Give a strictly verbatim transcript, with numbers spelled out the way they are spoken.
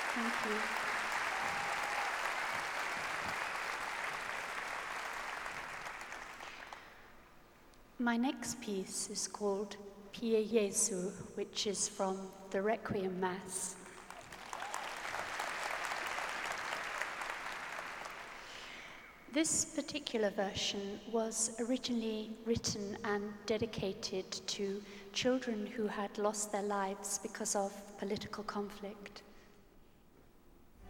Thank you. My next piece is called Pie Jesu, which is from the Requiem Mass. This particular version was originally written and dedicated to children who had lost their lives because of political conflict.